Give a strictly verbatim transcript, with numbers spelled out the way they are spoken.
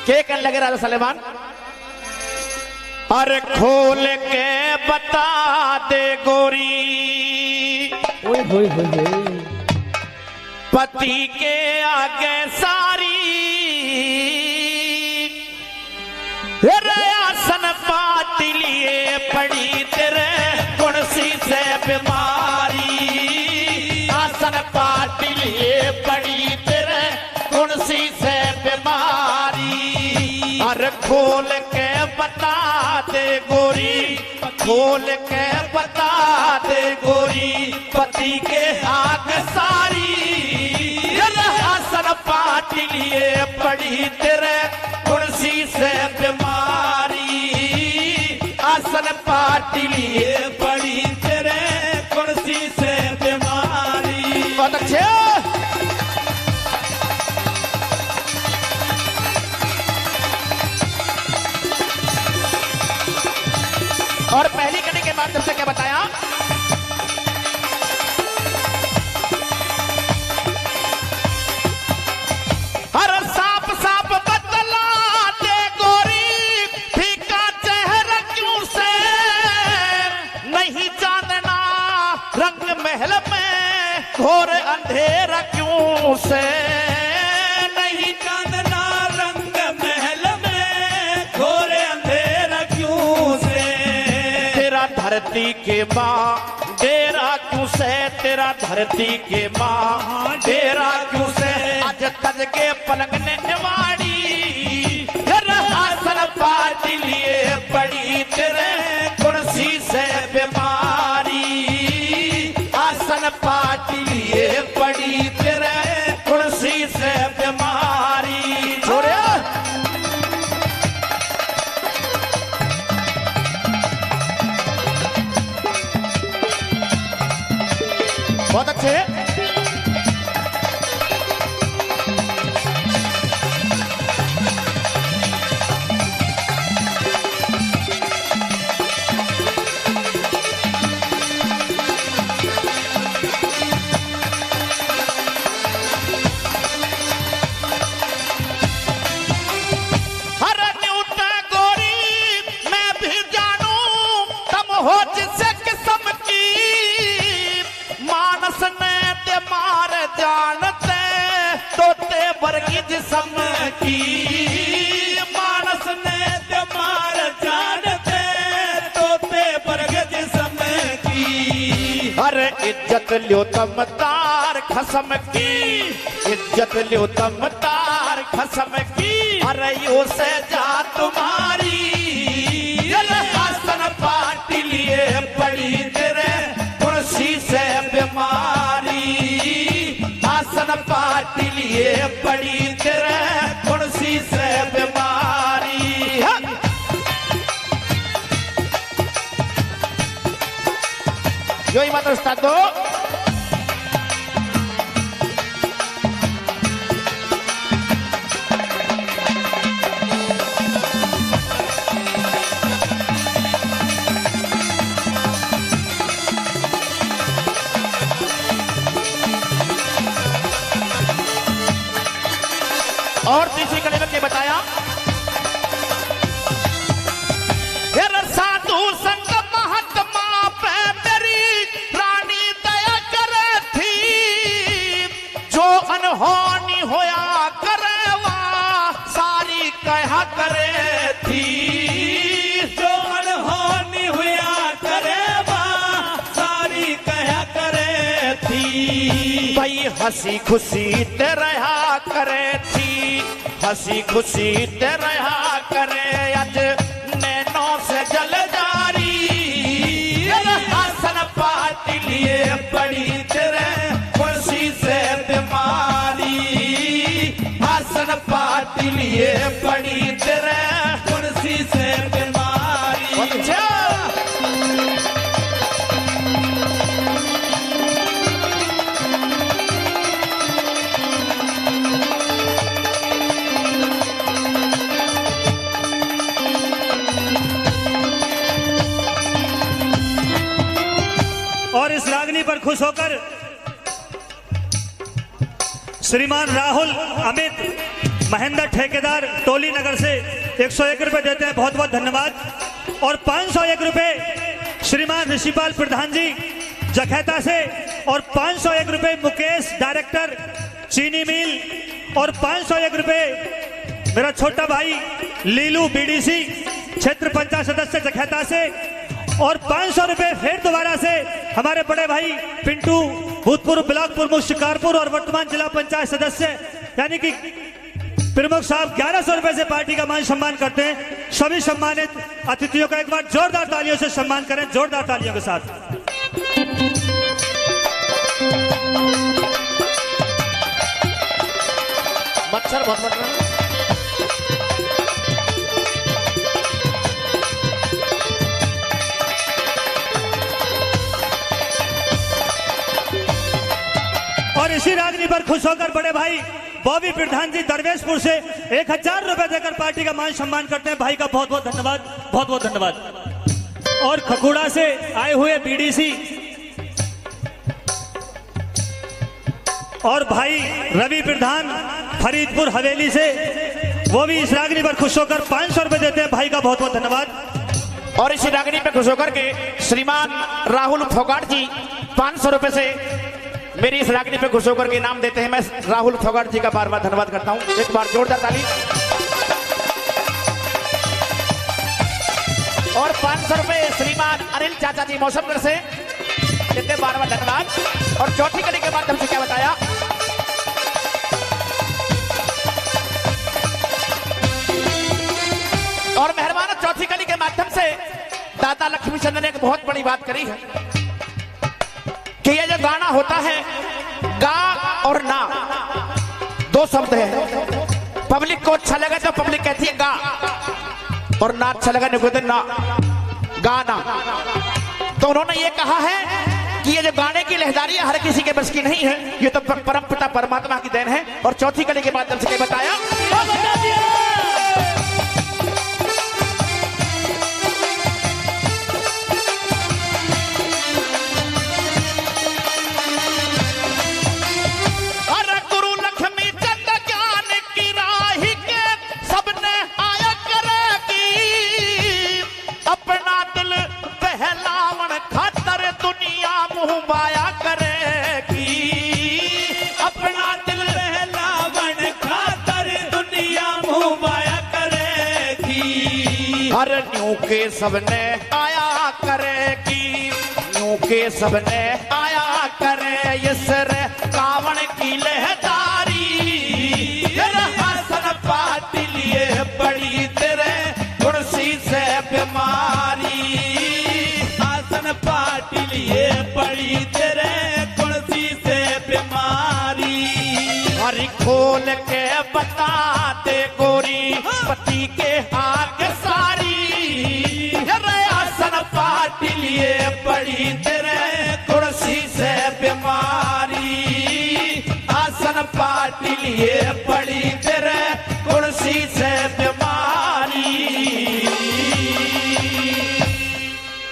के कहने लगे राजा सलेमान, अरे खोल के बता दे गोरी, ओए होए होए, पति के आगे सारी आसन पाती लिए पड़ी तेरे कुर्सी से बीमारी, आसन पाती लिए पड़ी तेरे कुर्सी से बीमारी। अरे खोल के बता दे गोरी, खोल के बता दे गोरी, पति के आगे सारी आसन पाती लिए पड़ी तेरे कुर्सी से बीमारी, आसन पाती लिए पड़ी तेरे कुर्सी से बीमारी। बहुत अच्छे। और पहली कड़ी के माध्यम से क्या बताया, हर साफ साफ बतला दे गोरी, फीका चेहरा क्यों से नहीं जानना, रंग महल में घोर अंधेरा क्यों से नहीं जानना, रंग महल में घोर अंधेरा क्यों से, तेरा धरती के माँ डेरा क्यों से, तेरा धरती के माँ डेरा क्यों से, आज तज के पलंग ने निवाड़ी आसन पाती लिए पड़ी तेरे कुर्सी से बीमारी, आसन पाती लिए पड़ी तेरे कुर्सी से बीमारी। छोड़े बहुत अच्छे। हर न्यूट गोरी मैं भी जानूं तुम हो जिसे किस्म की, मानस ने ते मार जानते तोते वर्गी जिस्म की, मानस ने ते मार जानते तोते वर्ग जिस्म की। अरे इज्जत ल्यो तम तार खसम की, इज्जत ल्यो तम तार खसम की, अरे यो से जा तुम्हारी आसन पाटी लिए पड़ी तेरे कुर्सी से बीमारी, आसन पाटी लिए पड़ी तेरे कुर्सी से बीमारी। यो ही मात्र उस्ताद दो। और तीसरी कड़ी में बताया, साधु संग महात्मा पे मेरी रानी दया करे थी, जो अनहोनी होया करे वा सारी कहा करे थी, जो अनहोनी होया करे वा सारी कहा करे थी। भाई हंसी खुशी ते रहा करे थी, हंसी खुशी ते रहा करे, आज नैनों से जल जारी आसन पाती लिए पड़ी तेरे कुर्सी से बीमारी, आसन पाती लिए पड़ी तेरे कुर्सी से बीमारी। अच्छा और इस रागनी पर खुश होकर श्रीमान राहुल अमित महेंद्र ठेकेदार टोली नगर से एक सौ एक रुपए देते हैं, बहुत बहुत धन्यवाद। और पाँच सौ एक रुपए श्रीमान ऋषिपाल प्रधान जी जखैता से, और पाँच सौ एक रुपए मुकेश डायरेक्टर चीनी मिल, और पाँच सौ एक रुपए मेरा छोटा भाई लीलू बीडीसी क्षेत्र पंचायत सदस्य जखैता से, और पाँच सौ रुपए फिर दोबारा से हमारे बड़े भाई पिंटू भूतपूर्व ब्लॉक प्रमुख शिकारपुर और वर्तमान जिला पंचायत सदस्य यानी कि प्रमुख साहब ग्यारह सौ रुपए से पार्टी का मान सम्मान करते हैं। सभी सम्मानित अतिथियों का एक बार जोरदार तालियों से सम्मान करें, जोरदार तालियों के साथ। मच्छर बहुत बट रहा है। और इसी रागनी पर खुश होकर बड़े भाई बॉबी प्रधान जी दरवेशपुर से एक हजार रुपए देकर पार्टी का मान सम्मान करते हैं। भाई का बहुत बहुत धन्यवाद, बहुत बहुत धन्यवाद। और खकुड़ा से आए हुए बीडीसी और भाई रवि प्रधान फरीदपुर हवेली से, वो भी इस रागनी पर खुश होकर पांच सौ रुपए देते हैं। भाई का बहुत बहुत धन्यवाद। और इसी रागनी पे खुश होकर के श्रीमान राहुल फोगाट जी पांच सौ रुपए से मेरी इस रागनी पे खुश होकर के इनाम देते हैं। मैं राहुल फोगाट जी का बार बार धन्यवाद करता हूं। एक बार जोरदार ताली। और पांच सौ रुपए श्रीमान अनिल चाचा जी मौसमगढ़ से देते हैं, बार बार धन्यवाद। और चौथी कड़ी के बाद हमसे क्या बताया, और मेहरबान चौथी कड़ी के माध्यम से दादा लक्ष्मी चंद्र ने एक बहुत बड़ी बात करी है कि ये जो गाना होता है, गा और ना दो शब्द है। पब्लिक को अच्छा लगा तो पब्लिक कहती है गा, और ना अच्छा लगा नहीं कहते ना, गाना। तो उन्होंने ये कहा है कि ये जो गाने की लहदारी है हर किसी के बस की नहीं है, ये तो परम पिता परमात्मा की देन है। और चौथी कड़ी के माध्यम से क्या बताया, बता दिया। हर न्यू के सबने आया करेगी, न्यू के सबने आया करे, इस रे कावण की लहदारी, तेरा आसन पाती लिए बड़ी तेरे कुर्सी से बीमारी, आसन पाती लिए बड़ी तेरे कुर्सी से बीमारी। हरी खोल के बताते गोरी पति के आगे सारी, आसन पाटी लिए पड़ी तेरे कुर्सी से बीमारी, आसन पाटी लिए पड़ी तेरे